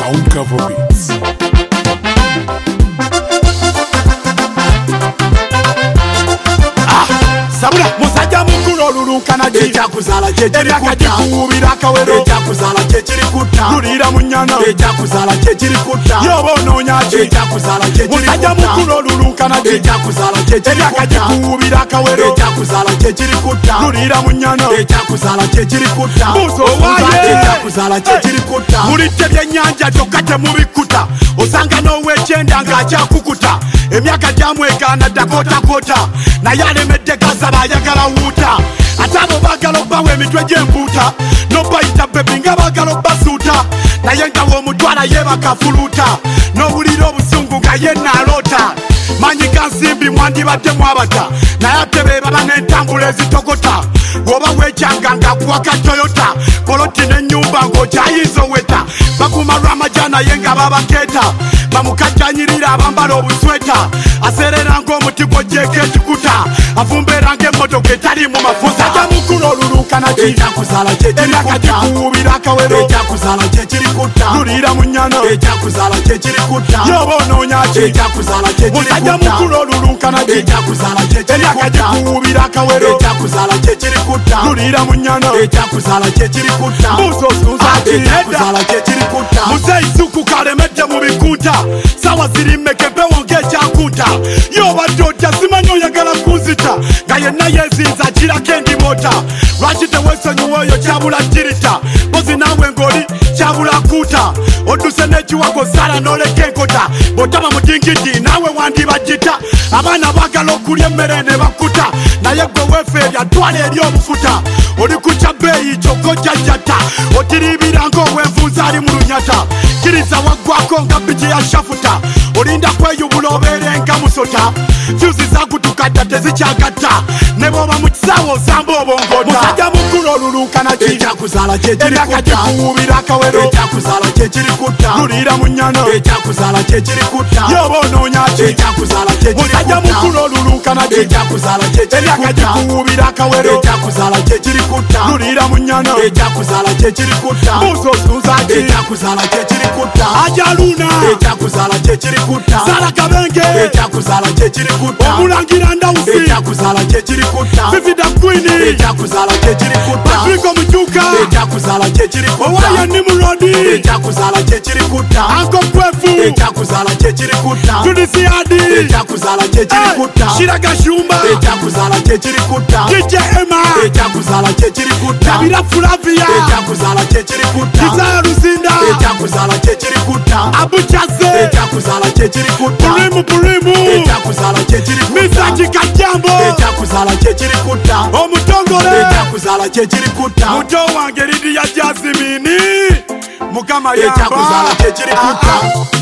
Sound Cover Beats. Sabula musajja mukulu olulunkana ekyakuzala kyekirikutta akawero ekyakuzala kyekirikutta lulira mu nnyana ekyakuzala kyekirikutta yoba onoonya ki ekyakuzala musajja mukulu olulunkana ekyakuzala kyekirikutta akawero ekyakuzala kyekirikutta lulira mu nnyana ekyakuzala kyekirikutta ekyakuzala kyekirikutta mulidde byennyanja kyokka temubikkuta osanga n'owekyenda ng'akyakukuta emyaka gyamwegaana dakotakota naye alemedde gasaba ayagala wuuta ate abo baagala obbawa emitwe gy'embuuta n'obayita bebi nga baagala obbasuuta naye nga w'omutwala yeebakafuluuta n'owulira obusungu nga ye naaloota manyi ga nsimbi mwandibadde mwabata naye ate beebaba n'entambula ezitogota bw'oba weekyanga ng'akuwaka toyota poloti n'ennyumba ng'okyayinza oweta bakuma lw'amajja naye nga babakeeta bamukajjanyirira abambala obusweta aseerera ng'omuti gw'ojjeeko ekikuta avumbeera ng'emmotoka etali mu mafuta ajja mukulu olulunkana ekyakuzala kyekirikuwubira akawero ekyakuzala kyekirikutta lulira mu nnyana ekyakuzala kyekirikutta yoba onoonya ki ekyakuzala kyekirikutta mukulu olulunkana ekyakuzala kyekirikuwubira akawero ekyakuzala kyekirikutta lulira mu nnyana ekyakuzala kyekirikutta buusosuuza ki ekyakuzala kyekirikutta muzeeyisuku kalemedde mu bikunta sawa ziri mmekempewo ng'ekyakunta yobadde ojja simanyi oyagala kunzita nga yenna yeezinza kirako endimota lwaki teweesonyiwa oyo kyabula jirita bozi naawe ng'oli kyabula kuuta odduse n'ekiwago sala n'oleka enkota bw'otaba mudingidi naawe wandibagita abaana baagala okulya emmere ne bakkuta naye gwe weefeebya ddwala eri obufuta oli ku kya bbeeyi kyokka ojjajjata otiriibira ng'ow'envunza ali mu lunyata kiriza waggwako nga biki ya shafuta olinda kweyubula obeere nga musota fyuzi zakutukadda tezikyagatta ne bw'oba mu kisaawe osamba obongota musajja mukulu olulunkana ki ekyakuzala kyekirikuwubira akawero ekyakuzala kyekirikutta lulira mu nnyana ekyakuzala kyekirikutta yoba onoonya ki ekyakuzala musajja mukulu olulunkana ki ekyakuzala kyekirikuwubira akawero ekyakuzala kyekirikutta lulira mu nnyana ekyakuzala kyekirikutta buusosuuza ki ekyakuzala kyekirikutta ajaluna ekyakuzala kyekirikutta sala kabenge ekyakuzala kyekirikutta omulangira ndawusi ekyakuzala kyekirikutta vivida kwini ekyakuzala kyekirikutta patrico mukyuka ekyakuzala kyekirikutta owaye nimurodi ekyakuzala kyekirikutta anko kwefu ekyakuzala kyekirikutta judisiadi ekyakuzala kyekirikutta shiraga shumba ekyakuzala kyekirikutta dj ema ekyakuzala kyekirikutta kabira fulavia ekyakuzala kyekirikutta isaya lusinda ekyakuzala kyekirikutta abuchaze ekyakuzala kyekirikutta purimu ekyakuzala kyekirikutta misaki kajambo ekyakuzala kyekirikutta omutongole ekyakuzala kyekirikutta muto wange lidiya jasimini mukama yamba ekyakuzala kyekirikutta